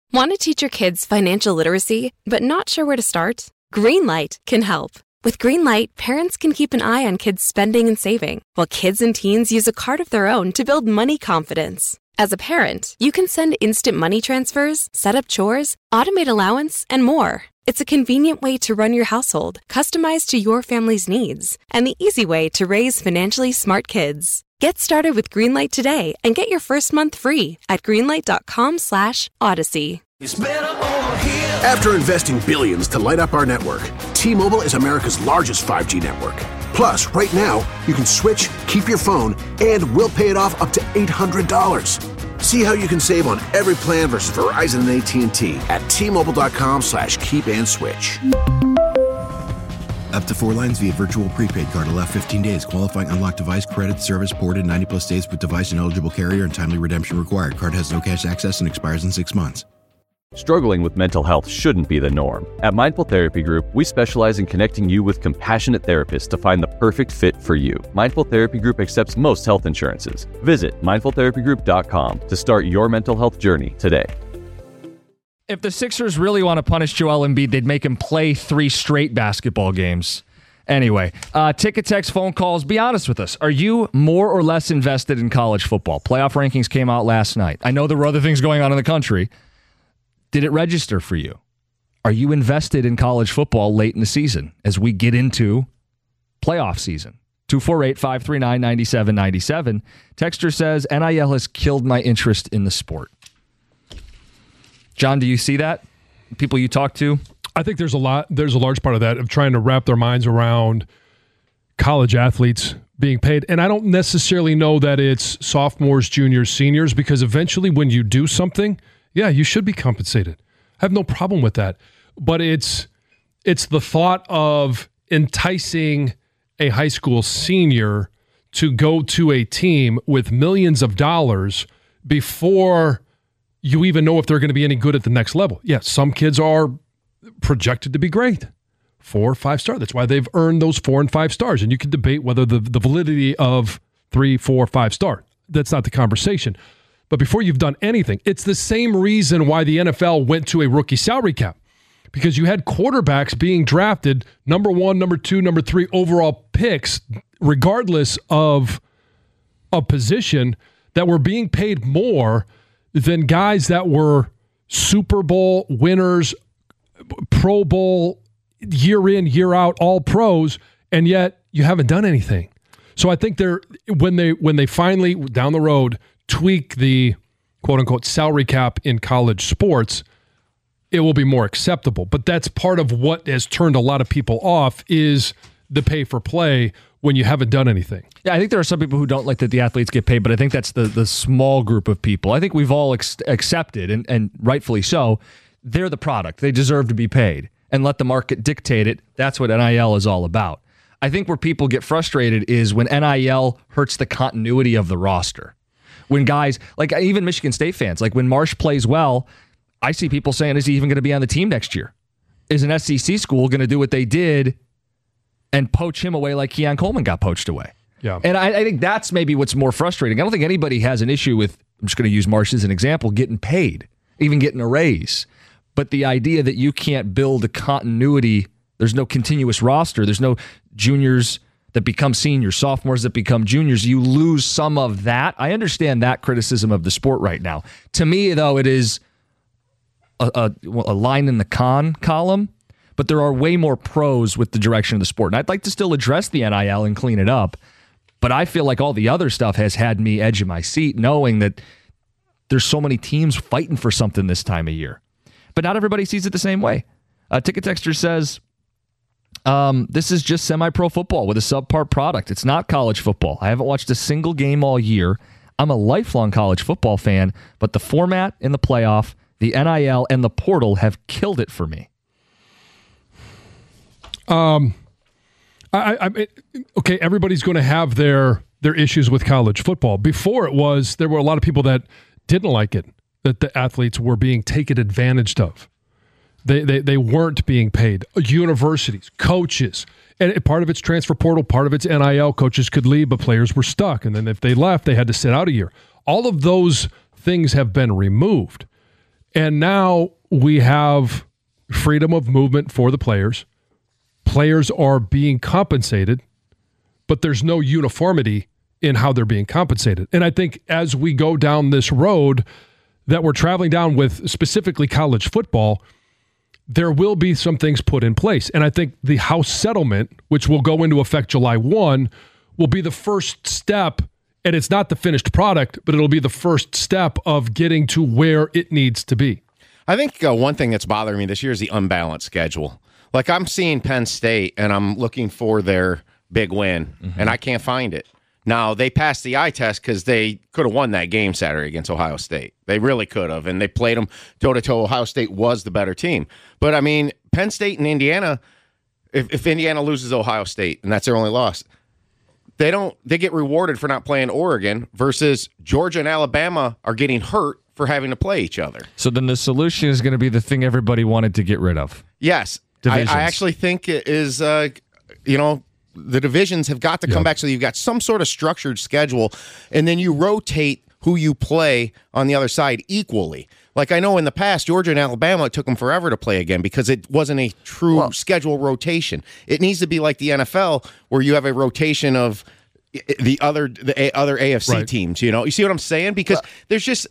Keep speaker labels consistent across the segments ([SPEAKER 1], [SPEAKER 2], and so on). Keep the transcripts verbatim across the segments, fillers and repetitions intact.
[SPEAKER 1] Want to teach your kids financial literacy, but not sure where to start? Greenlight can help. With Greenlight, parents can keep an eye on kids' spending and saving, while kids and teens use a card of their own to build money confidence. As a parent, you can send instant money transfers, set up chores, automate allowance, and more. It's a convenient way to run your household, customized to your family's needs, and the easy way to raise financially smart kids. Get started with Greenlight today and get your first month free at greenlight.com slash odyssey.
[SPEAKER 2] After investing billions to light up our network, T-Mobile is America's largest five G network. Plus, right now, you can switch, keep your phone, and we'll pay it off up to eight hundred dollars. See how you can save on every plan versus Verizon and A T and T at T-Mobile.com slash keep and switch.
[SPEAKER 3] Up to four lines via virtual prepaid card. Allow fifteen days. Qualifying unlocked device credit service ported ninety plus days with device and eligible carrier and timely redemption required. Card has no cash access and expires in six months.
[SPEAKER 4] Struggling with mental health shouldn't be the norm. At Mindful Therapy Group, we specialize in connecting you with compassionate therapists to find the perfect fit for you. Mindful Therapy Group accepts most health insurances. Visit mindful therapy group dot com to start your mental health journey today.
[SPEAKER 5] If the Sixers really want to punish Joel Embiid, they'd make him play three straight basketball games. Anyway, uh, ticket, text, phone calls. Be honest with us. Are you more or less invested in college football? Playoff rankings came out last night. I know there were other things going on in the country. Did it register for you? Are you invested in college football late in the season as we get into playoff season? two four eight, five three nine, nine seven nine seven. Texter says, N I L has killed my interest in the sport. John, do you see that? People you talk to?
[SPEAKER 6] I think there's a lot, there's a large part of that of trying to wrap their minds around college athletes being paid. And I don't necessarily know that it's sophomores, juniors, seniors, because eventually when you do something, yeah, you should be compensated. I have no problem with that. But it's it's the thought of enticing a high school senior to go to a team with millions of dollars before you even know if they're going to be any good at the next level. Yeah, some kids are projected to be great. Four or five star. That's why they've earned those four and five stars. And you can debate whether the, the validity of three, four, five star. That's not the conversation. But before you've done anything, it's the same reason why the N F L went to a rookie salary cap. Because you had quarterbacks being drafted number one, number two, number three overall picks, regardless of a position, that were being paid more than guys that were Super Bowl winners, Pro Bowl, year in, year out, all pros, and yet you haven't done anything. So I think they're when they when they finally down the road tweak the quote unquote salary cap in college sports, it will be more acceptable. But that's part of what has turned a lot of people off is the pay for play when you haven't done anything.
[SPEAKER 5] Yeah, I think there are some people who don't like that the athletes get paid, but I think that's the the small group of people. I think we've all ex- accepted, and, and rightfully so, they're the product. They deserve to be paid, and let the market dictate it. That's what N I L is all about. I think where people get frustrated is when N I L hurts the continuity of the roster. When guys, like even Michigan State fans, like when Marsh plays well, I see people saying, is he even going to be on the team next year? Is an S E C school going to do what they did and poach him away like Keon Coleman got poached away?
[SPEAKER 6] Yeah.
[SPEAKER 5] And I, I think that's maybe what's more frustrating. I don't think anybody has an issue with, I'm just going to use Marsh as an example, getting paid, even getting a raise. But the idea that you can't build a continuity, there's no continuous roster, there's no juniors that become seniors, sophomores that become juniors, you lose some of that. I understand that criticism of the sport right now. To me, though, it is a, a, a line in the con column, but there are way more pros with the direction of the sport. And I'd like to still address the N I L and clean it up, but I feel like all the other stuff has had me edge of my seat, knowing that there's so many teams fighting for something this time of year. But not everybody sees it the same way. Uh, Ticket Texter says, um, this is just semi-pro football with a subpar product. It's not college football. I haven't watched a single game all year. I'm a lifelong college football fan, but the format in the playoff, the N I L, and the portal have killed it for me.
[SPEAKER 6] Um, I, I, I okay, everybody's going to have their their issues with college football. Before it was, there were a lot of people that didn't like it, that the athletes were being taken advantage of. They, they they weren't being paid. Universities, coaches, and part of it's transfer portal, part of it's N I L. Coaches could leave, but players were stuck. And then if they left, they had to sit out a year. All of those things have been removed. And now we have freedom of movement for the players. Players are being compensated, but there's no uniformity in how they're being compensated. And I think as we go down this road that we're traveling down with specifically college football, there will be some things put in place. And I think the House settlement, which will go into effect July first, will be the first step. And it's not the finished product, but it'll be the first step of getting to where it needs to be.
[SPEAKER 7] I think uh, one thing that's bothering me this year is the unbalanced schedule. Like, I'm seeing Penn State, and I'm looking for their big win, mm-hmm. and I can't find it. Now, they passed the eye test because they could have won that game Saturday against Ohio State. They really could have, and they played them toe-to-toe. Ohio State was the better team. But, I mean, Penn State and Indiana, if, if Indiana loses Ohio State, and that's their only loss, they don't. They get rewarded for not playing Oregon versus Georgia and Alabama are getting hurt for having to play each other.
[SPEAKER 5] So then the solution is going to be the thing everybody wanted to get rid of.
[SPEAKER 7] Yes. I, I actually think it is, uh, you know, the divisions have got to come yep. back so you've got some sort of structured schedule, and then you rotate who you play on the other side equally. Like, I know in the past, Georgia and Alabama, it took them forever to play again because it wasn't a true well, schedule rotation. It needs to be like the N F L where you have a rotation of the other the a, other A F C right. teams. You know, you see what I'm saying? Because well, there's just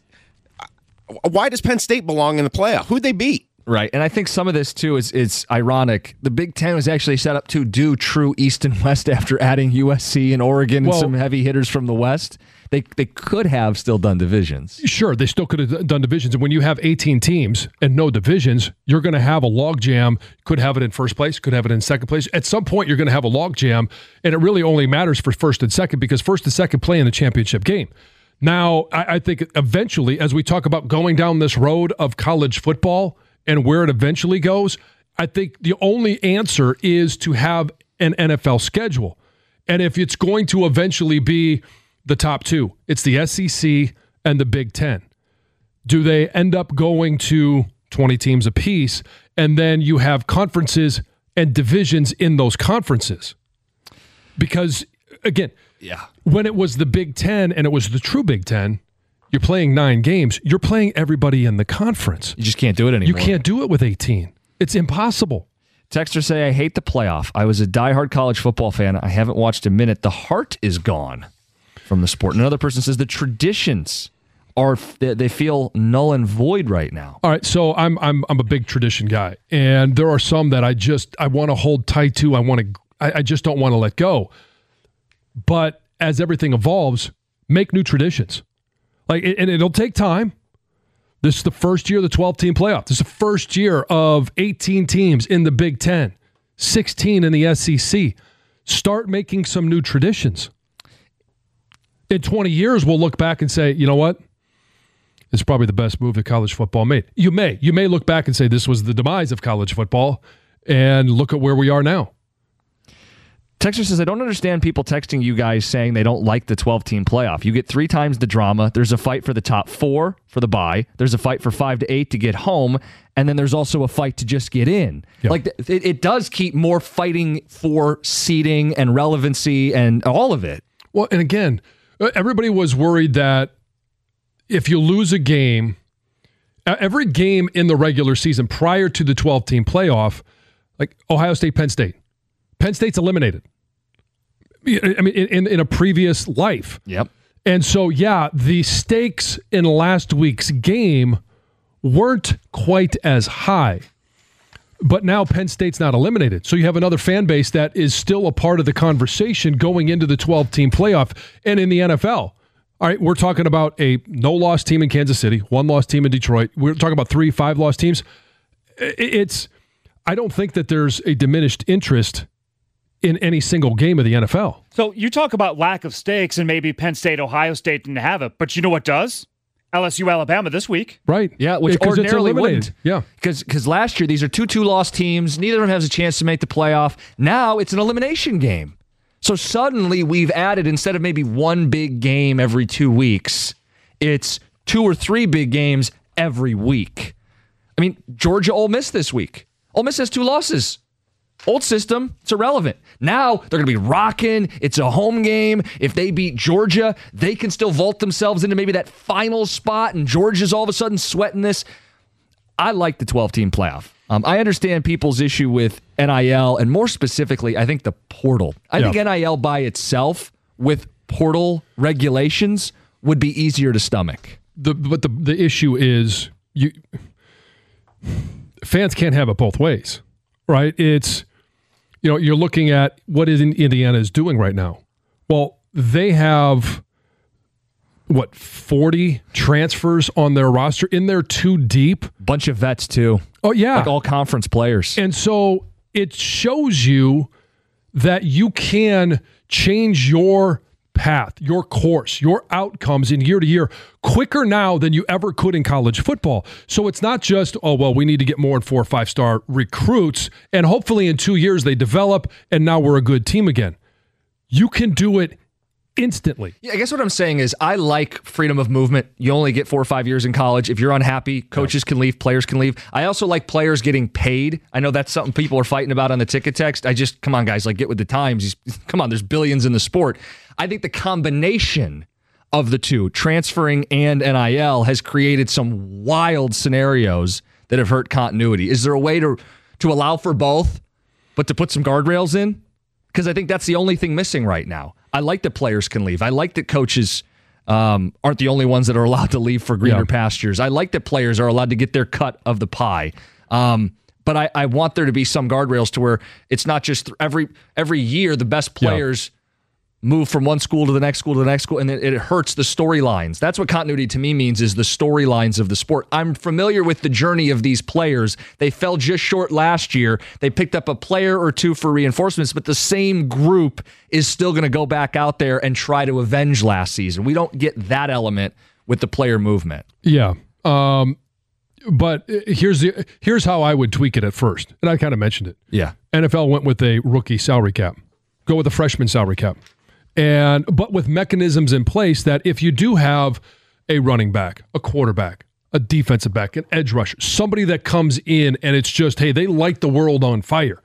[SPEAKER 7] why does Penn State belong in the playoff? Who'd they beat?
[SPEAKER 5] Right, and I think some of this, too, is it's ironic. The Big Ten was actually set up to do true East and West after adding U S C and Oregon well, and some heavy hitters from the West. They they could have still done divisions.
[SPEAKER 6] Sure, they still could have done divisions. And when you have eighteen teams and no divisions, you're going to have a logjam. Could have it in first place, could have it in second place. At some point, you're going to have a logjam, and it really only matters for first and second because first and second play in the championship game. Now, I, I think eventually, as we talk about going down this road of college football and where it eventually goes, I think the only answer is to have an N F L schedule. And if it's going to eventually be the top two, it's the S E C and the Big Ten. Do they end up going to twenty teams apiece, and then you have conferences and divisions in those conferences? Because, again, yeah, when it was the Big Ten and it was the true Big Ten, you're playing nine games. You're playing everybody in the conference.
[SPEAKER 5] You just can't do it anymore.
[SPEAKER 6] You can't do it with eighteen. It's impossible.
[SPEAKER 5] Texters say, I hate the playoff. I was a diehard college football fan. I haven't watched a minute. The heart is gone from the sport. And another person says the traditions are, they feel null and void right now.
[SPEAKER 6] All right, so I'm I'm I'm a big tradition guy. And there are some that I just, I want to hold tight to. I want to, I, I just don't want to let go. But as everything evolves, make new traditions. Like, and it'll take time. This is the first year of the twelve-team playoff. This is the first year of eighteen teams in the Big Ten, sixteen in the S E C. Start making some new traditions. In twenty years, we'll look back and say, you know what? It's probably the best move that college football made. You may. You may look back and say this was the demise of college football, and look at where we are now.
[SPEAKER 5] Texter says, I don't understand people texting you guys saying they don't like the twelve-team playoff. You get three times the drama. There's a fight for the top four for the bye. There's a fight for five to eight to get home. And then there's also a fight to just get in. Yep. Like it, it does keep more fighting for seeding and relevancy and all of it.
[SPEAKER 6] Well, and again, everybody was worried that if you lose a game, every game in the regular season prior to the twelve-team playoff, like Ohio State, Penn State, Penn State's eliminated. I mean, in, in a previous life.
[SPEAKER 5] Yep.
[SPEAKER 6] And so, yeah, the stakes in last week's game weren't quite as high. But now Penn State's not eliminated. So you have another fan base that is still a part of the conversation going into the twelve-team playoff. And in the N F L, all right, we're talking about a no-loss team in Kansas City, one-loss team in Detroit. We're talking about three, five-loss teams. It's, I don't think that there's a diminished interest in any single game of the N F L.
[SPEAKER 8] So you talk about lack of stakes and maybe Penn State, Ohio State didn't have it, but you know what does? L S U, Alabama this week.
[SPEAKER 6] Right.
[SPEAKER 5] Yeah, which
[SPEAKER 6] because
[SPEAKER 5] ordinarily wouldn't.
[SPEAKER 6] Yeah.
[SPEAKER 5] Because last year, these are two two-loss teams. Neither of them has a chance to make the playoff. Now it's an elimination game. So suddenly we've added, instead of maybe one big game every two weeks, it's two or three big games every week. I mean, Georgia, Ole Miss this week. Ole Miss has two losses. Old system, it's irrelevant. Now they're going to be rocking. It's a home game. If they beat Georgia, they can still vault themselves into maybe that final spot, and Georgia's all of a sudden sweating this. I like the twelve-team playoff. Um, I understand people's issue with N I L, and more specifically, I think the portal. I yeah. think N I L by itself, with portal regulations, would be easier to stomach.
[SPEAKER 6] The, but the the issue is you fans can't have it both ways, right? It's, you know, you're looking at what is Indiana is doing right now. Well, they have, what, forty transfers on their roster? In there too deep?
[SPEAKER 5] Bunch of vets, too.
[SPEAKER 6] Oh, yeah.
[SPEAKER 5] Like all conference players.
[SPEAKER 6] And so it shows you that you can change your path, your course, your outcomes in year to year quicker now than you ever could in college football. So it's not just, oh, well, we need to get more than four or five-star recruits, and hopefully in two years they develop, and now we're a good team again. You can do it instantly.
[SPEAKER 5] Yeah, I guess what I'm saying is I like freedom of movement. You only get four or five years in college. If you're unhappy, coaches yeah. can leave, players can leave. I also like players getting paid. I know that's something people are fighting about on the ticket text. I just, come on, guys, like get with the times. Come on, there's billions in the sport. I think the combination of the two, transferring and N I L, has created some wild scenarios that have hurt continuity. Is there a way to to allow for both, but to put some guardrails in? Because I think that's the only thing missing right now. I like that players can leave. I like that coaches um, aren't the only ones that are allowed to leave for greener yeah. pastures. I like that players are allowed to get their cut of the pie. Um, but I, I want there to be some guardrails to where it's not just every every year the best players yeah. move from one school to the next school to the next school, and it, it hurts the storylines. That's what continuity to me means, is the storylines of the sport. I'm familiar with the journey of these players. They fell just short last year. They picked up a player or two for reinforcements, but the same group is still going to go back out there and try to avenge last season. We don't get that element with the player movement.
[SPEAKER 6] Yeah. Um, but here's the here's how I would tweak it at first, and I kind of mentioned it.
[SPEAKER 5] Yeah.
[SPEAKER 6] N F L went with a rookie salary cap. Go with a freshman salary cap. And but with mechanisms in place that if you do have a running back, a quarterback, a defensive back, an edge rusher, somebody that comes in and it's just, hey, they light the world on fire,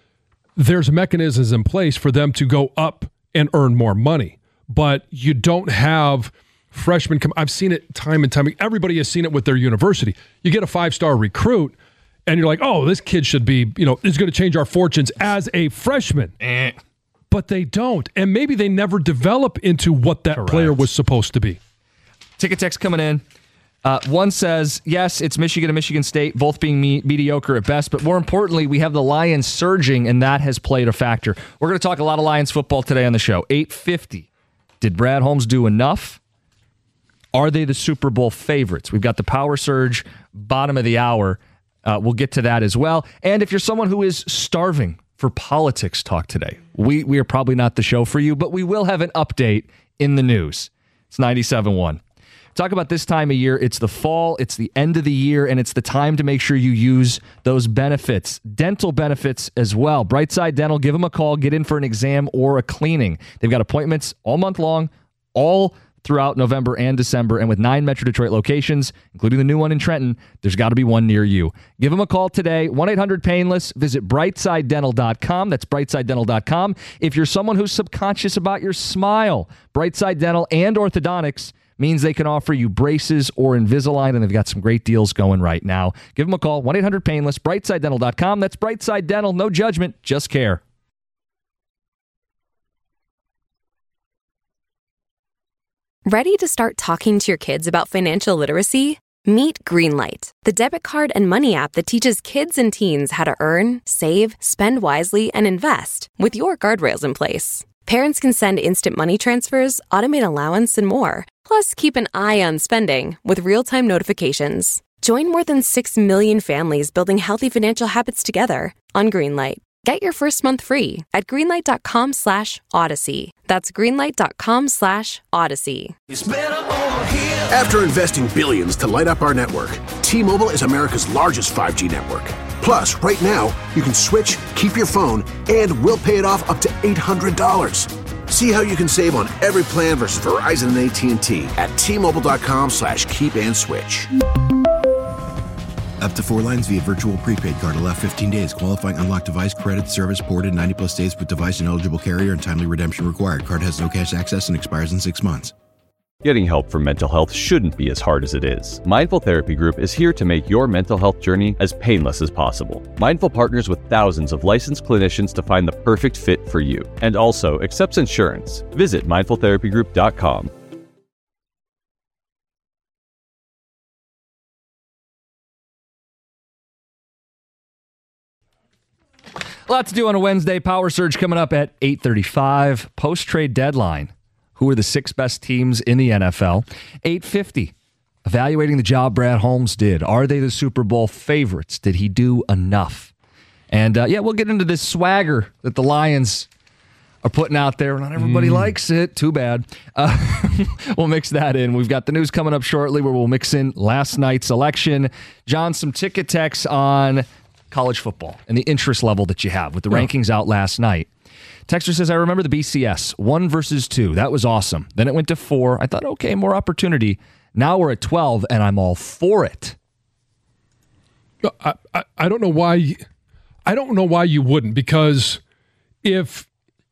[SPEAKER 6] there's mechanisms in place for them to go up and earn more money. But you don't have freshmen come. I've seen it time and time. Everybody has seen it with their university. You get a five-star recruit and you're like, oh, this kid should be, you know, is going to change our fortunes as a freshman.
[SPEAKER 5] Eh.
[SPEAKER 6] But they don't. And maybe they never develop into what that
[SPEAKER 5] Correct.
[SPEAKER 6] player was supposed to be.
[SPEAKER 5] Ticket text coming in. Uh, one says, yes, it's Michigan and Michigan State, both being me- mediocre at best. But more importantly, we have the Lions surging, and that has played a factor. We're going to talk a lot of Lions football today on the show. eight fifty. Did Brad Holmes do enough? Are they the Super Bowl favorites? We've got the power surge, bottom of the hour. Uh, we'll get to that as well. And if you're someone who is starving for politics talk today, we we are probably not the show for you, but we will have an update in the news. It's ninety-seven point one. Talk about this time of year. It's the fall, it's the end of the year, and it's the time to make sure you use those benefits. Dental benefits as well. Brightside Dental, give them a call, get in for an exam or a cleaning. They've got appointments all month long, all throughout November and December, and with nine Metro Detroit locations, including the new one in Trenton, there's got to be one near you. Give them a call today, one eight hundred painless. Visit brightside dental dot com. That's brightside dental dot com. If you're someone who's subconscious about your smile, Brightside Dental and Orthodontics means they can offer you braces or Invisalign, and they've got some great deals going right now. Give them a call, one eight hundred painless, brightside dental dot com. That's Brightside Dental. No judgment, just care.
[SPEAKER 1] Ready to start talking to your kids about financial literacy? Meet Greenlight, the debit card and money app that teaches kids and teens how to earn, save, spend wisely, and invest with your guardrails in place. Parents can send instant money transfers, automate allowance, and more. Plus, keep an eye on spending with real-time notifications. Join more than six million families building healthy financial habits together on Greenlight. Get your first month free at greenlight.com slash odyssey. That's greenlight.com slash odyssey.
[SPEAKER 2] After investing billions to light up our network, T-Mobile is America's largest five G network. Plus, right now, you can switch, keep your phone, and we'll pay it off up to eight hundred dollars. See how you can save on every plan versus Verizon and A T and T at T-Mobile.com slash keep and switch.
[SPEAKER 3] Up to four lines via virtual prepaid card. Allow fifteen days. Qualifying unlocked device credit service ported ninety plus days with device and eligible carrier and timely redemption required. Card has no cash access and expires in six months.
[SPEAKER 4] Getting help for mental health shouldn't be as hard as it is. Mindful Therapy Group is here to make your mental health journey as painless as possible. Mindful partners with thousands of licensed clinicians to find the perfect fit for you, and also accepts insurance. Visit mindful therapy group dot com.
[SPEAKER 5] A lot to do on a Wednesday. Power Surge coming up at eight thirty-five. Post-trade deadline. Who are the six best teams in the N F L? eight fifty. Evaluating the job Brad Holmes did. Are they the Super Bowl favorites? Did he do enough? And, uh, yeah, we'll get into this swagger that the Lions are putting out there. Not everybody mm. likes it. Too bad. Uh, we'll mix that in. We've got the news coming up shortly where we'll mix in last night's election. John, some ticket techs on college football and the interest level that you have with the yeah. rankings out last night. Texter says, I remember the B C S, one versus two. That was awesome. Then it went to four. I thought, okay, more opportunity. Now we're at twelve, and I'm all for it.
[SPEAKER 6] I, I, I don't know why. I don't know why you wouldn't, because if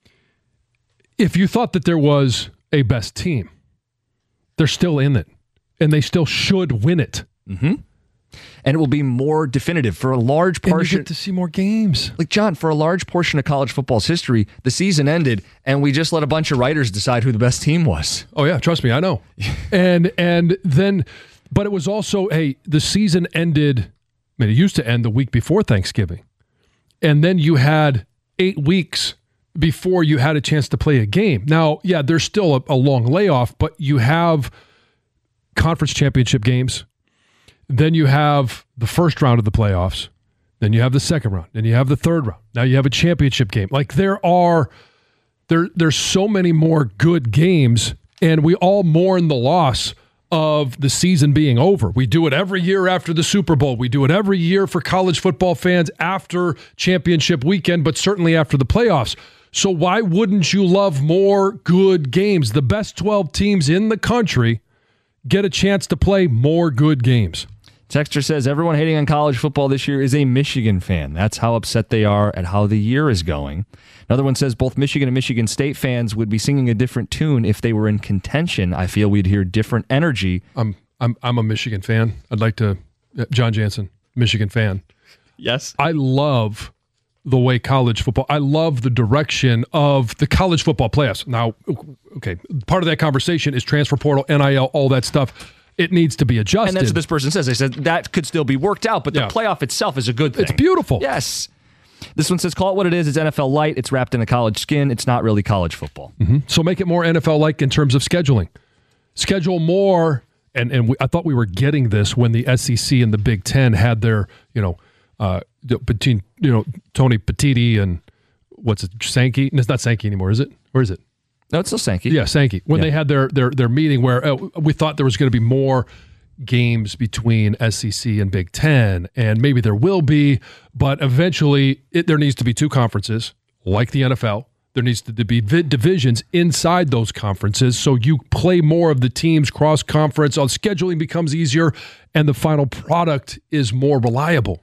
[SPEAKER 6] if you thought that there was a best team, they're still in it, and they still should win it.
[SPEAKER 5] Mm-hmm. And it will be more definitive for a large portion.
[SPEAKER 6] And you get to see more games.
[SPEAKER 5] Like, John, for a large portion of college football's history, the season ended, and we just let a bunch of writers decide who the best team was.
[SPEAKER 6] Oh, yeah. Trust me, I know. and and then, but it was also, hey, the season ended, I mean, it used to end the week before Thanksgiving. And then you had eight weeks before you had a chance to play a game. Now, yeah, there's still a, a long layoff, but you have conference championship games. Then you have the first round of the playoffs. Then you have the second round. Then you have the third round. Now you have a championship game. Like there are, there there's so many more good games, and we all mourn the loss of the season being over. We do it every year after the Super Bowl. We do it every year for college football fans after championship weekend, but certainly after the playoffs. So why wouldn't you love more good games? The best twelve teams in the country get a chance to play more good games.
[SPEAKER 5] Texter says, everyone hating on college football this year is a Michigan fan. That's how upset they are at how the year is going. Another one says, both Michigan and Michigan State fans would be singing a different tune if they were in contention. I feel we'd hear different energy.
[SPEAKER 6] I'm I'm I'm a Michigan fan. I'd like to, John Jansen, Michigan fan.
[SPEAKER 5] Yes.
[SPEAKER 6] I love the way college football, I love the direction of the college football playoffs. Now, okay, part of that conversation is transfer portal, N I L, all that stuff. It needs to be adjusted.
[SPEAKER 5] And that's what this person says. They said that could still be worked out, but the yeah. playoff itself is a good thing.
[SPEAKER 6] It's beautiful.
[SPEAKER 5] Yes. This one says, call it what it is. It's N F L light. It's wrapped in a college skin. It's not really college football.
[SPEAKER 6] Mm-hmm. So make it more N F L-like in terms of scheduling. Schedule more, and, and we, I thought we were getting this when the S E C and the Big Ten had their, you know, uh, between, you know, Tony Petitti and what's it, Sankey? And it's not Sankey anymore, is it? Or is it?
[SPEAKER 5] No, it's still Sankey.
[SPEAKER 6] Yeah, Sankey. When yeah. they had their their their meeting where uh, we thought there was going to be more games between S E C and Big Ten, and maybe there will be, but eventually it, there needs to be two conferences, like the N F L. There needs to be divisions inside those conferences, so you play more of the teams cross-conference. All scheduling becomes easier, and the final product is more reliable.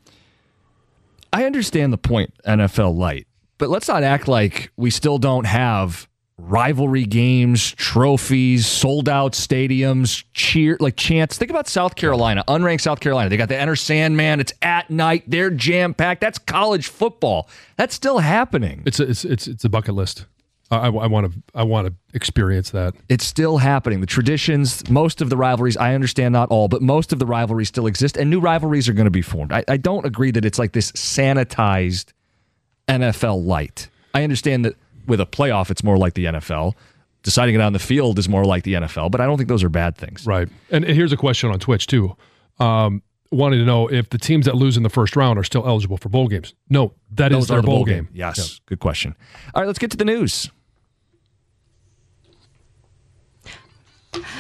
[SPEAKER 5] I understand the point, N F L light, but let's not act like we still don't have rivalry games, trophies, sold-out stadiums, cheer, like chants. Think about South Carolina, unranked South Carolina. They got the Enter Sandman. It's at night. They're jam-packed. That's college football. That's still happening.
[SPEAKER 6] It's a, it's it's it's a bucket list. I want to I want to experience that.
[SPEAKER 5] It's still happening. The traditions, most of the rivalries, I understand not all, but most of the rivalries still exist, and new rivalries are going to be formed. I, I don't agree that it's like this sanitized N F L light. I understand that with a playoff, it's more like the N F L. Deciding it on the field is more like the N F L, but I don't think those are bad things.
[SPEAKER 6] Right. And here's a question on Twitch, too. Um, wanting to know if the teams that lose in the first round are still eligible for bowl games. No, that those is their the bowl, bowl game. game.
[SPEAKER 5] Yes. Yeah. Good question. All right, let's get to the news.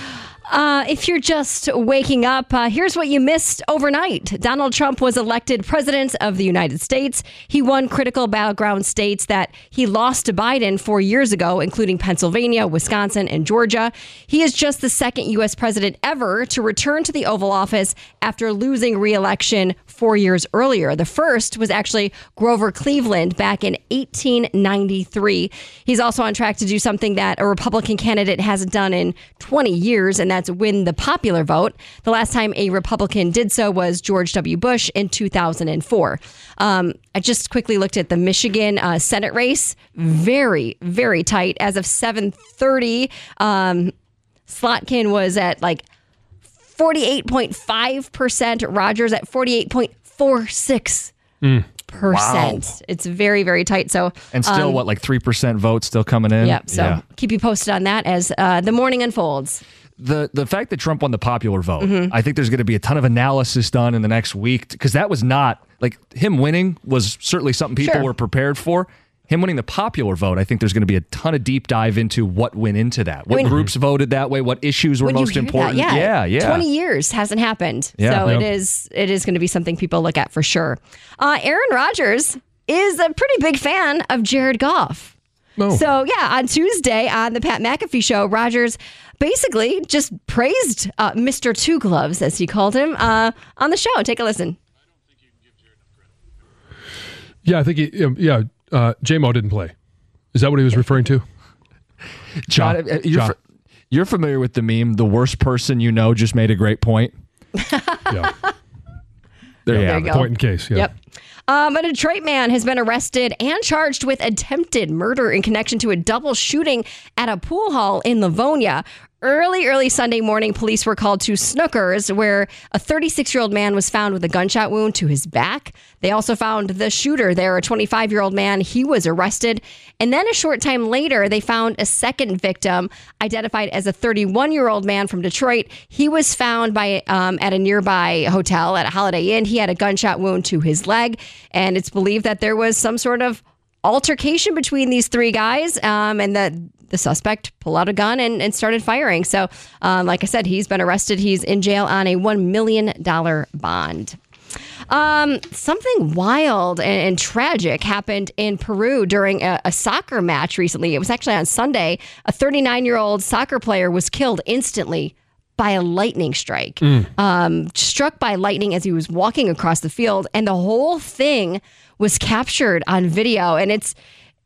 [SPEAKER 9] Uh, if you're just waking up, uh, here's what you missed overnight. Donald Trump was elected president of the United States. He won critical battleground states that he lost to Biden four years ago, including Pennsylvania, Wisconsin, and Georgia. He is just the second U S president ever to return to the Oval Office after losing re-election four years earlier. The first was actually Grover Cleveland back in eighteen ninety-three. He's also on track to do something that a Republican candidate hasn't done in twenty years, and that's win the popular vote. The last time a Republican did so was George W. Bush in two thousand four. Um, I just quickly looked at the Michigan uh, Senate race. Very, very tight. As of seven thirty, um, Slotkin was at like forty-eight point five percent. Rogers at forty-eight point four six percent. Mm. Percent. Wow. It's very, very tight. So,
[SPEAKER 5] and still, um, what, like three percent votes still coming in?
[SPEAKER 9] Yep. So yeah. Keep you posted on that as uh, the morning unfolds.
[SPEAKER 5] The the fact that Trump won the popular vote, mm-hmm. I think there's going to be a ton of analysis done in the next week, because that was not, like, him winning was certainly something people
[SPEAKER 9] sure.
[SPEAKER 5] were prepared for. Him winning the popular vote, I think there's going to be a ton of deep dive into what went into that. What I mean, groups voted that way, what issues were most important.
[SPEAKER 9] That, yeah.
[SPEAKER 5] yeah, yeah.
[SPEAKER 9] twenty years hasn't happened.
[SPEAKER 5] Yeah.
[SPEAKER 9] So
[SPEAKER 5] yep.
[SPEAKER 9] it is it is going to be something people look at for sure. Uh, Aaron Rodgers is a pretty big fan of Jared Goff.
[SPEAKER 6] Oh.
[SPEAKER 9] So, yeah, on Tuesday on the Pat McAfee show, Rodgers basically just praised uh, Mister Two Gloves, as he called him, uh, on the show. Take a listen.
[SPEAKER 6] Yeah, I think he, yeah, uh, J-Mo didn't play. Is that what he was referring to?
[SPEAKER 5] John, John, you're, John. F- you're familiar with the meme, the worst person you know just made a great point?
[SPEAKER 6] Yeah.
[SPEAKER 5] There,
[SPEAKER 9] yeah,
[SPEAKER 5] you
[SPEAKER 9] go.
[SPEAKER 6] Point in case, yeah.
[SPEAKER 9] Yep. Um, a Detroit man has been arrested and charged with attempted murder in connection to a double shooting at a pool hall in Livonia. Early, early Sunday morning, police were called to Snookers, where a thirty-six-year-old man was found with a gunshot wound to his back. They also found the shooter there, a twenty-five-year-old man. He was arrested. And then a short time later, they found a second victim, identified as a thirty-one-year-old man from Detroit. He was found by um, at a nearby hotel at a Holiday Inn. He had a gunshot wound to his leg, and it's believed that there was some sort of altercation between these three guys, um, and that the suspect pulled out a gun and, and started firing. So, um, like I said, he's been arrested. He's in jail on a one million dollars bond. Um, something wild and, and tragic happened in Peru during a, a soccer match recently. It was actually on Sunday. A thirty-nine-year-old soccer player was killed instantly by a lightning strike, mm. um, struck by lightning as he was walking across the field. And the whole thing was captured on video. And it's,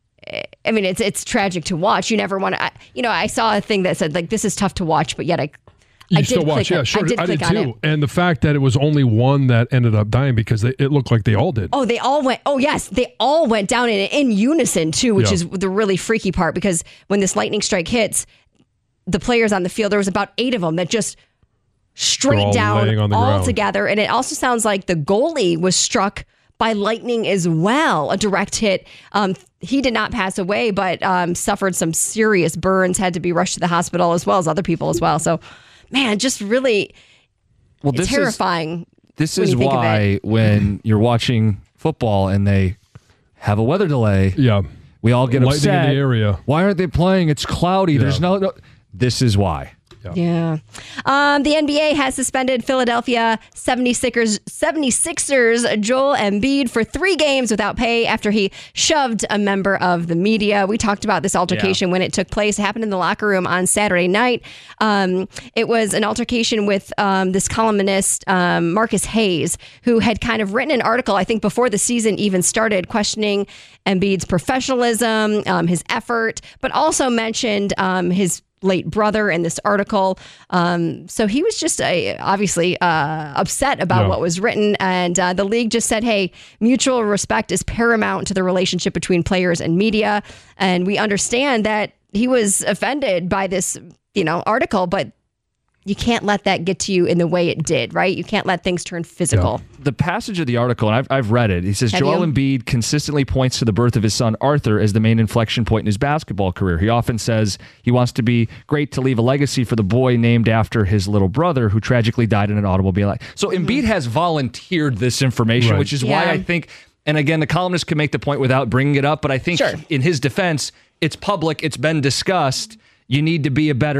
[SPEAKER 9] I mean, it's it's tragic to watch. You never want to, you know, I saw a thing that said, like, this is tough to watch, but yet I
[SPEAKER 6] You
[SPEAKER 9] I
[SPEAKER 6] still
[SPEAKER 9] did
[SPEAKER 6] watch,
[SPEAKER 9] click
[SPEAKER 6] yeah,
[SPEAKER 9] on,
[SPEAKER 6] sure.
[SPEAKER 9] I did,
[SPEAKER 6] I
[SPEAKER 9] click
[SPEAKER 6] did
[SPEAKER 9] on
[SPEAKER 6] too.
[SPEAKER 9] it.
[SPEAKER 6] And the fact that it was only one that ended up dying because they, it looked like they all did.
[SPEAKER 9] Oh, they all went. Oh, yes, they all went down in, in unison too, which
[SPEAKER 6] Yeah.
[SPEAKER 9] is the really freaky part. Because when this lightning strike hits, the players on the field, there was about eight of them that just straight
[SPEAKER 6] all
[SPEAKER 9] down
[SPEAKER 6] laying on the
[SPEAKER 9] all
[SPEAKER 6] ground.
[SPEAKER 9] together. And it also sounds like the goalie was struck by lightning as well, a direct hit. Um, he did not pass away, but um, suffered some serious burns, had to be rushed to the hospital, as well as other people as well. So, man, just really
[SPEAKER 5] well, this
[SPEAKER 9] terrifying.
[SPEAKER 5] Is, this
[SPEAKER 9] when
[SPEAKER 5] is
[SPEAKER 9] you think of
[SPEAKER 5] why
[SPEAKER 9] it.
[SPEAKER 5] when you're watching football and they have a weather delay,
[SPEAKER 6] Yeah.
[SPEAKER 5] we all get
[SPEAKER 6] Lightning
[SPEAKER 5] upset.
[SPEAKER 6] in the area.
[SPEAKER 5] Why aren't they playing? It's cloudy.
[SPEAKER 6] Yeah.
[SPEAKER 5] There's no, no. This is why.
[SPEAKER 9] Yeah. Um, the N B A has suspended Philadelphia seventy-sixers, seventy-sixers Joel Embiid for three games without pay after he shoved a member of the media. We talked about this altercation yeah. when it took place. It happened in the locker room on Saturday night. Um, it was an altercation with um, this columnist, um, Marcus Hayes, who had kind of written an article, I think, before the season even started, questioning Embiid's professionalism, um, his effort, but also mentioned um, his late brother in this article. Um, so he was just uh, obviously uh, upset about
[SPEAKER 6] yeah.
[SPEAKER 9] what was written. And uh, the league just said, hey, mutual respect is paramount to the relationship between players and media. And we understand that he was offended by this, you know, article, but you can't let that get to you in the way it did, right? You can't let things turn physical.
[SPEAKER 5] Yeah. The passage of the article, and I've, I've read it, he says,
[SPEAKER 9] Have
[SPEAKER 5] Joel
[SPEAKER 9] you?
[SPEAKER 5] Embiid consistently points to the birth of his son Arthur as the main inflection point in his basketball career. He often says he wants to be great to leave a legacy for the boy named after his little brother who tragically died in an automobile accident. So mm-hmm. Embiid has volunteered this information,
[SPEAKER 6] right.
[SPEAKER 5] which is
[SPEAKER 9] yeah.
[SPEAKER 5] why I think, and again, the columnist can make the point without bringing it up, but I think
[SPEAKER 9] sure.
[SPEAKER 5] in his defense, it's public, it's been discussed. You need to be a better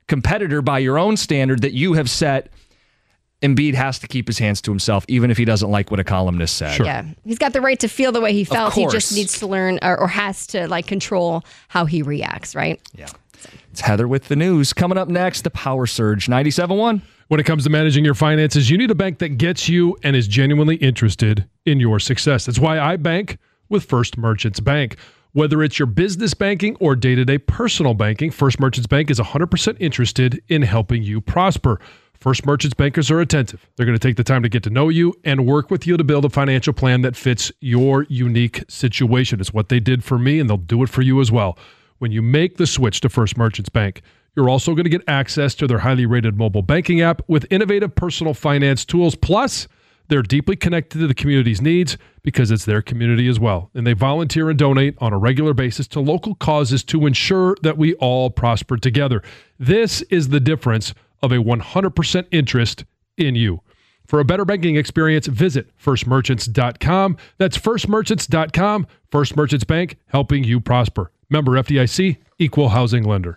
[SPEAKER 5] competitor by your own standard that you have set, Embiid has to keep his hands to himself, even if he doesn't like what a columnist said.
[SPEAKER 6] Sure.
[SPEAKER 9] Yeah, he's got the right to feel the way he felt. He
[SPEAKER 5] course.
[SPEAKER 9] just needs to learn or, or has to like control how he reacts, right?
[SPEAKER 5] Yeah. It's Heather with the news. Coming up next, the Power Surge ninety-seven point one.
[SPEAKER 6] When it comes to managing your finances, you need a bank that gets you and is genuinely interested in your success. That's why I bank with First Merchants Bank. Whether it's your business banking or day-to-day personal banking, First Merchants Bank is one hundred percent interested in helping you prosper. First Merchants bankers are attentive. They're going to take the time to get to know you and work with you to build a financial plan that fits your unique situation. It's what they did for me, and they'll do it for you as well. When you make the switch to First Merchants Bank, you're also going to get access to their highly rated mobile banking app with innovative personal finance tools. Plus, they're deeply connected to the community's needs because it's their community as well. And they volunteer and donate on a regular basis to local causes to ensure that we all prosper together. This is the difference of a one hundred percent interest in you. For a better banking experience, visit first merchants dot com. That's first merchants dot com. First Merchants Bank, helping you prosper. Member F D I C, Equal Housing Lender.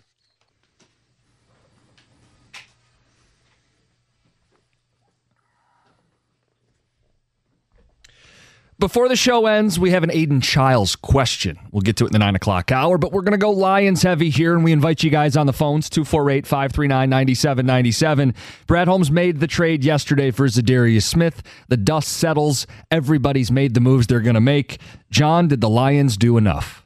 [SPEAKER 5] Before the show ends, we have an Aiden Childs question. We'll get to it in the nine o'clock hour, but we're going to go Lions heavy here, and we invite you guys on the phones, two four eight, five three nine, nine seven nine seven. Brad Holmes made the trade yesterday for Zadarius Smith. The dust settles. Everybody's made the moves they're going to make. John, did the Lions do enough?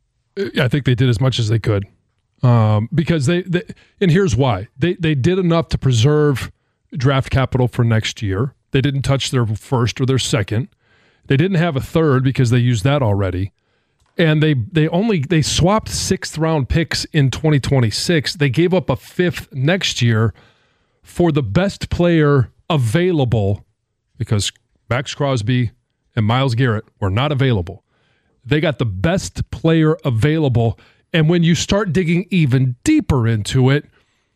[SPEAKER 6] I think they did as much as they could. Um, because they, they, and here's why. They, they did enough to preserve draft capital for next year. They didn't touch their first or their second. They didn't have a third because they used that already. And they they only they swapped sixth round picks in twenty twenty-six. They gave up a fifth next year for the best player available because Max Crosby and Myles Garrett were not available. They got the best player available. And when you start digging even deeper into it,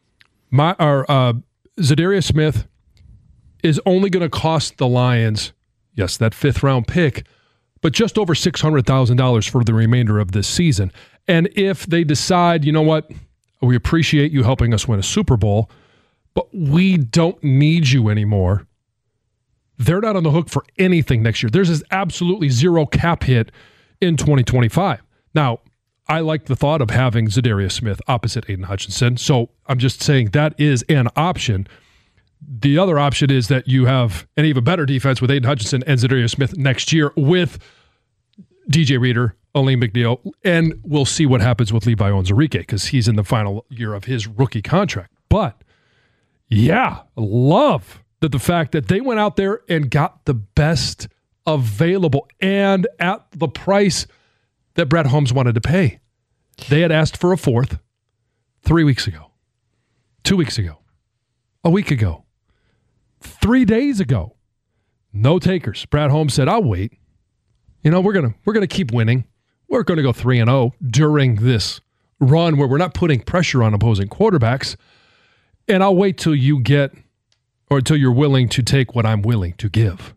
[SPEAKER 6] my our uh, Zadarius Smith is only going to cost the Lions, yes, that fifth round pick, but just over six hundred thousand dollars for the remainder of this season. And if they decide, you know what, we appreciate you helping us win a Super Bowl, but we don't need you anymore, they're not on the hook for anything next year. There's this absolutely zero cap hit in twenty twenty-five. Now, I like the thought of having Zadarius Smith opposite Aiden Hutchinson, so I'm just saying that is an option. The other option is that you have an even better defense with Aiden Hutchinson and Zadarius Smith next year with D J Reader, Aleem McNeil, and we'll see what happens with Levi Onwuzurike because he's in the final year of his rookie contract. But, yeah, love that the fact that they went out there and got the best available and at the price that Brad Holmes wanted to pay. They had asked for a fourth three weeks ago, two weeks ago, a week ago, three days ago. No takers. Brad Holmes said, I'll wait. You know, we're gonna we're gonna keep winning. We're gonna go three and oh during this run where we're not putting pressure on opposing quarterbacks. And I'll wait till you get or until you're willing to take what I'm willing to give.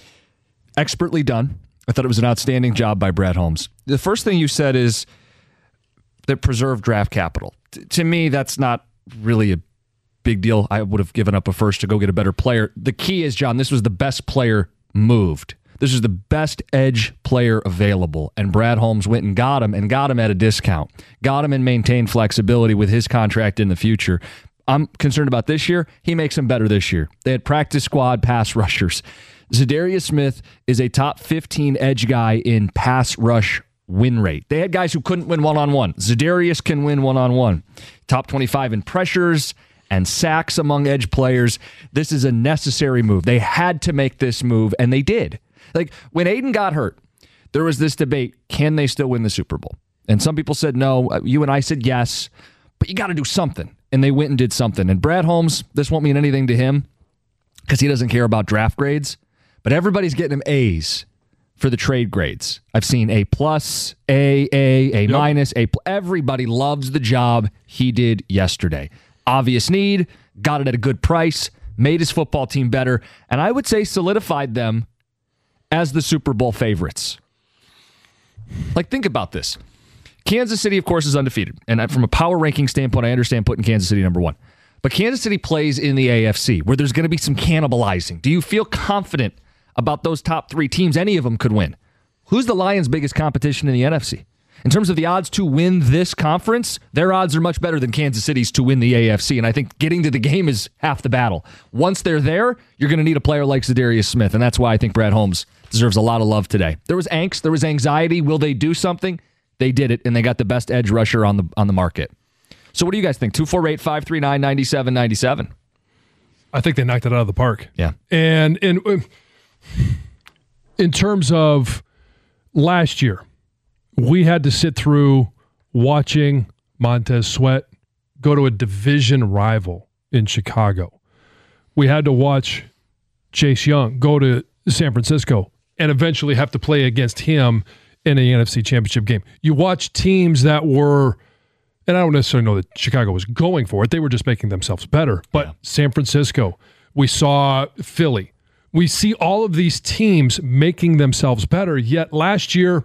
[SPEAKER 5] Expertly done. I thought it was an outstanding job by Brad Holmes. The first thing you said is that preserve draft capital. T- to me, that's not really a big deal. I would have given up a first to go get a better player. The key is, John, this was the best player moved. This is the best edge player available. And Brad Holmes went and got him and got him at a discount. Got him and maintained flexibility with his contract in the future. I'm concerned about this year. He makes them better this year. They had practice squad pass rushers. Zadarius Smith is a top fifteen edge guy in pass rush win rate. They had guys who couldn't win one-on-one. Zadarius can win one-on-one. Top twenty-five in pressures and sacks among edge players. This is a necessary move. They had to make this move, and they did. Like, when Aiden got hurt, there was this debate, can they still win the Super Bowl? And some people said no. You and I said yes, but you got to do something. And they went and did something. And Brad Holmes, this won't mean anything to him because he doesn't care about draft grades, but everybody's getting him A's for the trade grades. I've seen A plus, A, A, A minus, A. Pl- Everybody loves the job he did yesterday. Obvious need, got it at a good price, made his football team better, and I would say solidified them as the Super Bowl favorites. Like, think about this. Kansas City, of course, is undefeated. And from a power ranking standpoint, I understand putting Kansas City number one. But Kansas City plays in the A F C, where there's going to be some cannibalizing. Do you feel confident about those top three teams? Any of them could win. Who's the Lions' biggest competition in the N F C? In terms of the odds to win this conference, their odds are much better than Kansas City's to win the A F C, and I think getting to the game is half the battle. Once they're there, you're going to need a player like Za'Darius Smith, and that's why I think Brad Holmes deserves a lot of love today. There was angst, there was anxiety. Will they do something? They did it, and they got the best edge rusher on the on the market. So what do you guys think? two four eight, five three nine, nine seven nine seven.
[SPEAKER 6] I think they knocked it out of the park.
[SPEAKER 5] Yeah.
[SPEAKER 6] And in, in terms of last year, we had to sit through watching Montez Sweat go to a division rival in Chicago. We had to watch Chase Young go to San Francisco and eventually have to play against him in a N F C Championship game. You watch teams that were, and I don't necessarily know that Chicago was going for it. They were just making themselves better. But yeah. San Francisco, we saw Philly. We see all of these teams making themselves better, yet last year,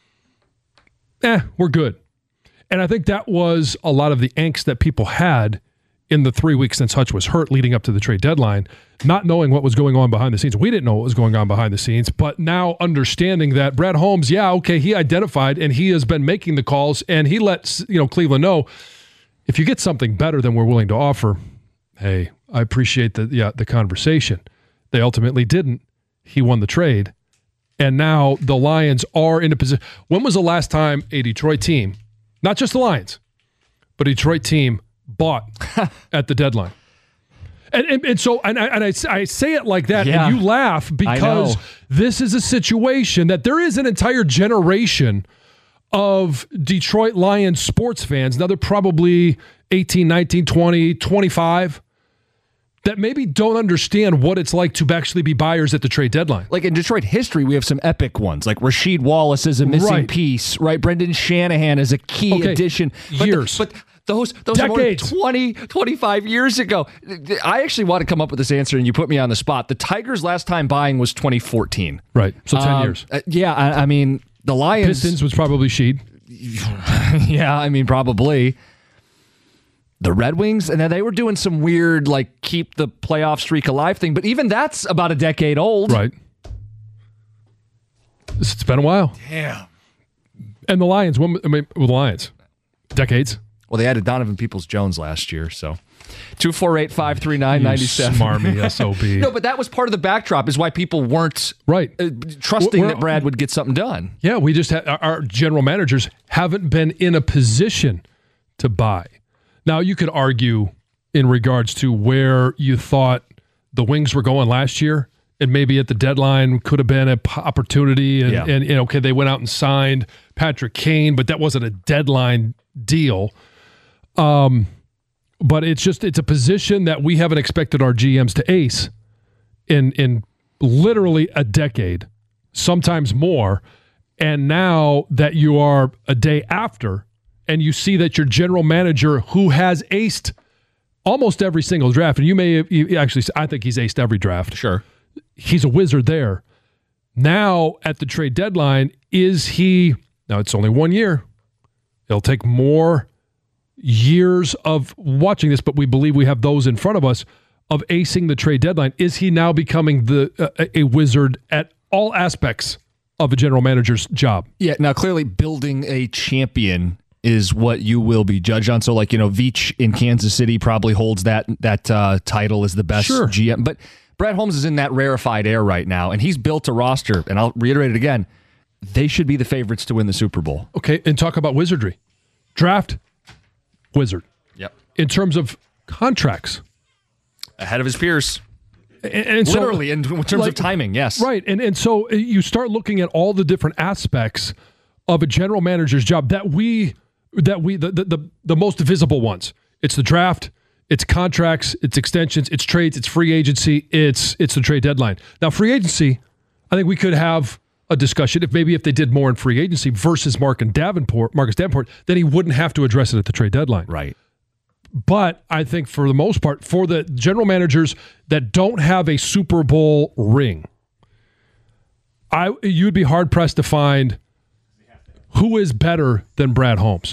[SPEAKER 6] eh, we're good. And I think that was a lot of the angst that people had in the three weeks since Hutch was hurt leading up to the trade deadline, not knowing what was going on behind the scenes. We didn't know what was going on behind the scenes, but now understanding that Brad Holmes, yeah, okay, he identified and he has been making the calls, and he lets you know Cleveland know, if you get something better than we're willing to offer, hey, I appreciate the yeah the conversation. They ultimately didn't. He won the trade. And now the Lions are in a position. When was the last time a Detroit team, not just the Lions, but a Detroit team bought at the deadline? And, and, and so, and, I, and I, I say it like that, yeah, and you laugh because this is a situation that there is an entire generation of Detroit Lions sports fans. Now they're probably eighteen, nineteen, twenty, twenty-five that maybe don't understand what it's like to actually be buyers at the trade deadline.
[SPEAKER 5] Like in Detroit history, we have some epic ones, like Rasheed Wallace is a missing right. piece, right? Brendan Shanahan is a key okay. addition. But
[SPEAKER 6] Years.
[SPEAKER 5] The, but those, those
[SPEAKER 6] Decades.
[SPEAKER 5] are more than twenty, twenty-five years ago. I actually want to come up with this answer, and you put me on the spot. The Tigers' last time buying was twenty fourteen.
[SPEAKER 6] Right, so ten
[SPEAKER 5] um,
[SPEAKER 6] years.
[SPEAKER 5] Uh, yeah, I, I mean, the Lions...
[SPEAKER 6] Pistons was probably Sheed.
[SPEAKER 5] Yeah, I mean, probably. The Red Wings, and then they were doing some weird, like, keep the playoff streak alive thing, but even that's about a decade old.
[SPEAKER 6] Right. It's been a while.
[SPEAKER 5] Damn.
[SPEAKER 6] And the Lions, when, I mean, with the Lions, decades.
[SPEAKER 5] Well, they added Donovan Peoples-Jones last year, so. two four eight, five three nine, nine seven.
[SPEAKER 6] Smarmy S O B.
[SPEAKER 5] No, but that was part of the backdrop, is why people weren't
[SPEAKER 6] right.
[SPEAKER 5] uh, trusting
[SPEAKER 6] we're,
[SPEAKER 5] that Brad would get something done.
[SPEAKER 6] Yeah, we just had, our general managers haven't been in a position to buy. Now, you could argue in regards to where you thought the Wings were going last year, and maybe at the deadline could have been an opportunity, and,
[SPEAKER 5] yeah.
[SPEAKER 6] and, and okay, they went out and signed Patrick Kane, but that wasn't a deadline deal. Um, but it's just, it's a position that we haven't expected our G Ms to ace in in literally a decade, sometimes more, and now that you are a day after, and you see that your general manager, who has aced almost every single draft, and you may you actually, I think he's aced every draft.
[SPEAKER 5] Sure.
[SPEAKER 6] He's a wizard there. Now, at the trade deadline, is he, now it's only one year. It'll take more years of watching this, but we believe we have those in front of us of acing the trade deadline. Is he now becoming the uh, a wizard at all aspects of a general manager's job?
[SPEAKER 5] Yeah, now clearly building a champion is what you will be judged on. So, like, you know, Veach in Kansas City probably holds that that uh, title as the best
[SPEAKER 6] sure.
[SPEAKER 5] G M. But Brad Holmes is in that rarefied air right now, and he's built a roster, and I'll reiterate it again, they should be the favorites to win the Super Bowl.
[SPEAKER 6] Okay, and talk about wizardry. Draft, wizard.
[SPEAKER 5] Yep.
[SPEAKER 6] In terms of contracts.
[SPEAKER 5] Ahead of his peers.
[SPEAKER 6] And, and so,
[SPEAKER 5] literally, in terms like, of timing, yes.
[SPEAKER 6] Right, and, and so you start looking at all the different aspects of a general manager's job that we... that we the, the the the most visible ones. It's the draft, it's contracts, it's extensions, it's trades, it's free agency, it's it's the trade deadline. Now, free agency, I think we could have a discussion if maybe if they did more in free agency versus Mark and Davenport, Marcus Davenport, then he wouldn't have to address it at the trade deadline.
[SPEAKER 5] Right.
[SPEAKER 6] But I think for the most part, for the general managers that don't have a Super Bowl ring, I you'd be hard pressed to find Who is better than Brad Holmes?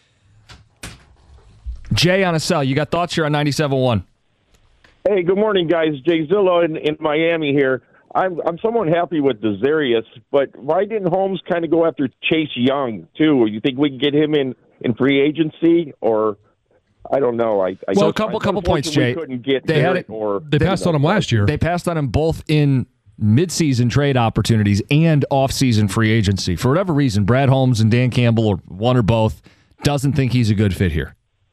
[SPEAKER 5] Jay on a cell. You got thoughts here on ninety-seven point one?
[SPEAKER 10] Hey, good morning, guys. Jay Zillow in, in Miami here. I'm I'm somewhat happy with Desarius, but why didn't Holmes kind of go after Chase Young, too? You think we can get him in, in free agency? Or, I don't know. I, I
[SPEAKER 5] well, a couple, couple points, Jay.
[SPEAKER 10] Couldn't get
[SPEAKER 5] they had it,
[SPEAKER 10] or,
[SPEAKER 6] they passed on him last year.
[SPEAKER 5] They passed on him both in midseason trade opportunities and offseason free agency. For whatever reason, Brad Holmes and Dan Campbell, or one or both, doesn't think he's a good fit here.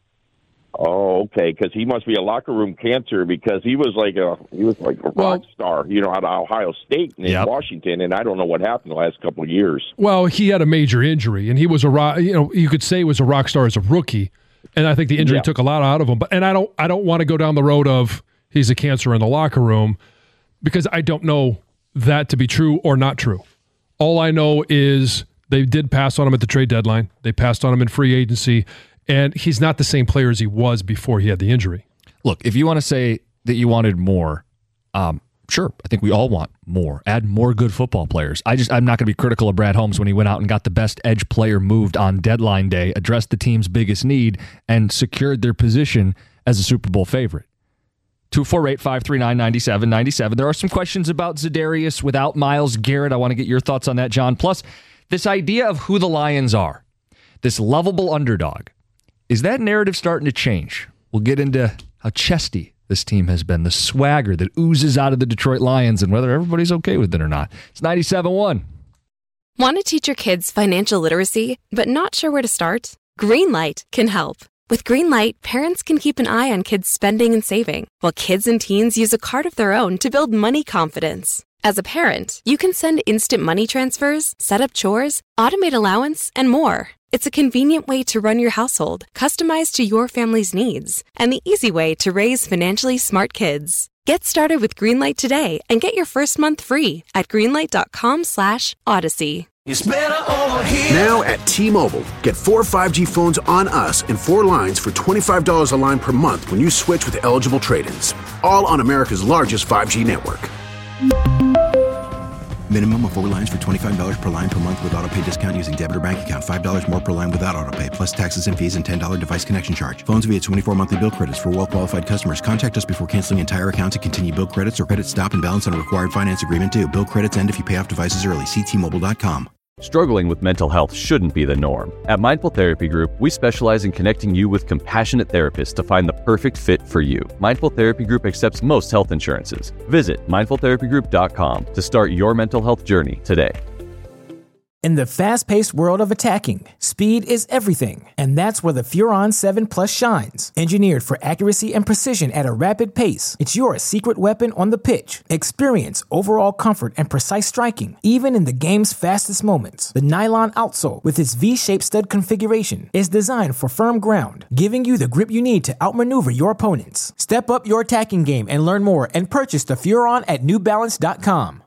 [SPEAKER 10] Oh, okay, because he must be a locker room cancer, because he was like a he was like a
[SPEAKER 6] well,
[SPEAKER 10] rock star, you know, out of Ohio State and
[SPEAKER 5] yep.
[SPEAKER 10] in Washington, and I don't know what happened the last couple of years.
[SPEAKER 6] Well, he had a major injury, and he was a rock, you know, you could say he was a rock star as a rookie, and I think the injury yeah. took a lot out of him. But and I don't I don't want to go down the road of he's a cancer in the locker room, because I don't know that to be true or not true. All I know is they did pass on him at the trade deadline. They passed on him in free agency. And he's not the same player as he was before he had the injury.
[SPEAKER 5] Look, if you want to say that you wanted more, um, sure, I think we all want more. Add more good football players. I just, I'm not going to be critical of Brad Holmes when he went out and got the best edge player moved on deadline day, addressed the team's biggest need, and secured their position as a Super Bowl favorite. two four eight, five three nine, nine seven nine seven. There are some questions about Za'Darius without Myles Garrett. I want to get your thoughts on that, John. Plus, this idea of who the Lions are, this lovable underdog. Is that narrative starting to change? We'll get into how chesty this team has been, the swagger that oozes out of the Detroit Lions, and whether everybody's okay with it or not. It's ninety-seven point one.
[SPEAKER 1] Want to teach your kids financial literacy, but not sure where to start? Greenlight can help. With Greenlight, parents can keep an eye on kids' spending and saving, while kids and teens use a card of their own to build money confidence. As a parent, you can send instant money transfers, set up chores, automate allowance, and more. It's a convenient way to run your household, customized to your family's needs, and the easy way to raise financially smart kids. Get started with Greenlight today and get your first month free at greenlight.com slash odyssey.
[SPEAKER 2] It's better over here. Now at T-Mobile, get four five G phones on us and four lines for twenty-five dollars a line per month when you switch with eligible trade-ins. All on America's largest five G network.
[SPEAKER 3] Minimum of four lines for twenty-five dollars per line per month with auto pay discount using debit or bank account. five dollars more per line without auto pay, plus taxes and fees and ten dollars device connection charge. Phones via twenty-four monthly bill credits for well-qualified customers. Contact us before canceling entire account to continue bill credits or credit stop and balance on a required finance agreement due. Bill credits end if you pay off devices early. See T Mobile dot com.
[SPEAKER 4] Struggling with mental health shouldn't be the norm. At Mindful Therapy Group, we specialize in connecting you with compassionate therapists to find the perfect fit for you. Mindful Therapy Group accepts most health insurances. Visit mindful therapy group dot com to start your mental health journey today.
[SPEAKER 11] In the fast-paced world of attacking, speed is everything, and that's where the Furon seven Plus shines. Engineered for accuracy and precision at a rapid pace, it's your secret weapon on the pitch. Experience overall comfort and precise striking, even in the game's fastest moments. The nylon outsole, with its V-shaped stud configuration, is designed for firm ground, giving you the grip you need to outmaneuver your opponents. Step up your attacking game and learn more and purchase the Furon at new balance dot com.